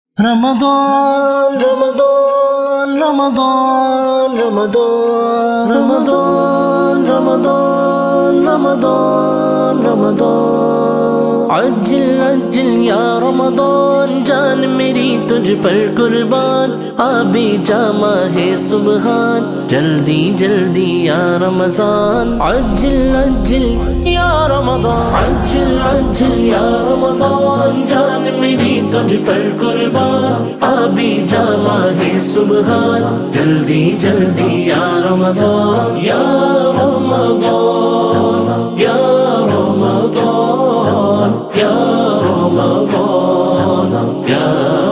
رمضان رمضان رمضان رمضان رمضان رمضان رمضان رمضان عجل عجل یا رمضان، جان میری تجھ پر قربان، آبی جامع ہے سبحان، جلدی جلدی یا رمضان، عجل عجل یا رمضان، عجل عجل یا رمضان، جان میری تجھ پر قربان، آبی جامع ہے سبحان، جلدی جلدی یا رمضان، یا رمضان یا رمضان یا رمضان یا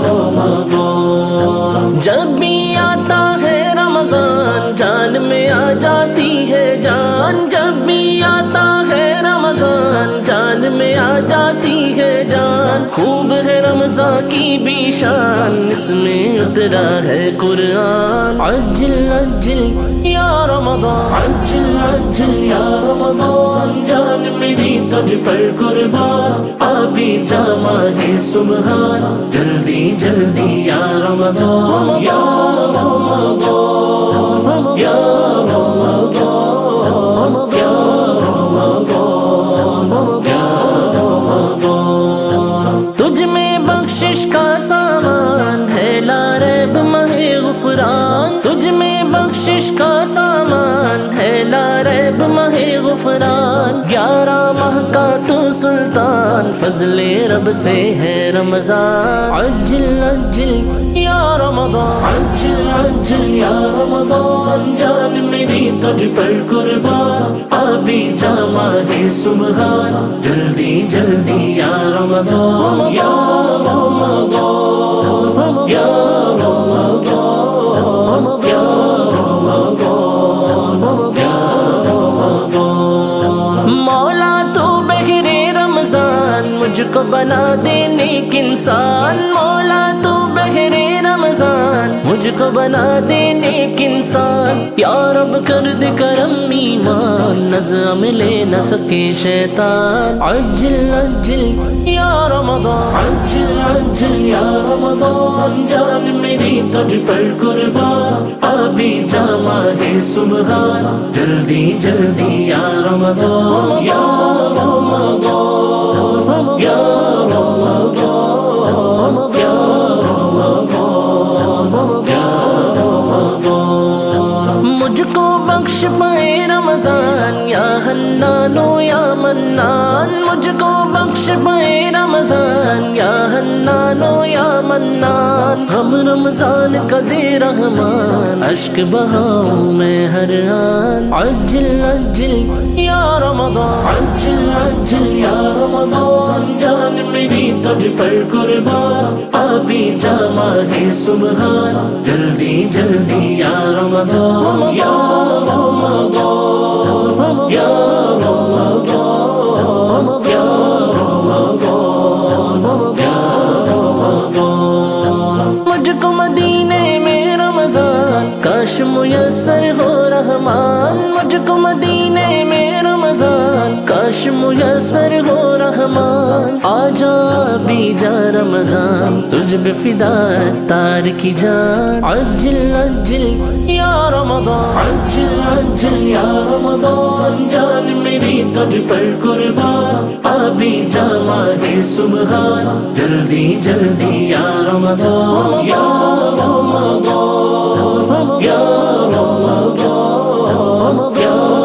رمضان، جب بھی آتا ہے رمضان جان میں آ جاتی ہے جان، جب بھی آتا ہے رمضان جان میں آ جاتی ہے جان، خوب ہے رمضان کی بھی شان، اس میں اترا ہے قرآن، عجل عجل یا رمضان، عجل عجل یا رمضان، جان میری تجھ پر قربان، آبی جامع ہے سبحان، جلدی جلدی یا رمضان، یا رمضان یا رمضان یا رمضان یا رمضان، تجھ میں بخشش کا سامان ہے لا ریب ماہ غفران، تجھ میں بخشش کا سامان ہے لا ریب ماہ غفران، 11 ماہ کا تو سلطان، فضل رب سے ہے رمضان، عجل عجل یا رمضان، عجل عجل یا رمضان، جان میری تجھ پر قربان، آبی جامع ہے سبحان، جلدی جلدی یا رمضان، یا رمضان یا رمضان یا رمضان یا رمضان، مولا تو بہر رمضان مجھ کو بنا دے نیک انسان، مولا تو بہر رمضان مجھ کو بنا دے نیک انسان، یا رب کر دے کرم ایمان، نظم لے نہ سکے شیطان، عجل عجل یا رمضان، عجل عجل یا رمضان، جان میری تجھ پر قربان، آبی جامع ہے سبحان، جلدی جلدی یا رمضان، یا رمضان یا رمضان یا رمضان، مجھ کو بخش پائے رمضان، یا حنان و یا منان، مجھ کو بخش پائے رمضان، یا حنان و یا منان، ہم رمضان کا دے رحمان، اشک بہاؤں میں ہر آن، عجل عجل یا رمضان، عجل عجل یا رمضان، جان میری تجھ پر قربان، آبی جامع ہے سبحان، جلدی جلدی یا رمضان، یا رمضان یا رمضان یا رمضان یا رمضان، مجھ کو مدینے میں رمضان کاش میسر ہو رحمان، مجھ کو مدینے میں رمضان کاش میسر ہو رحمان، آجا بھی جا رمضان تجھ پہ فدا تار کی جان، عجل عجل یا رمضان، عجل عجل یا رمضان، جان میری تجھ پر قربان، آبی جامع ہے سبحان، جلدی جلدی یا رمضان، یا رمضان یا رمضان یا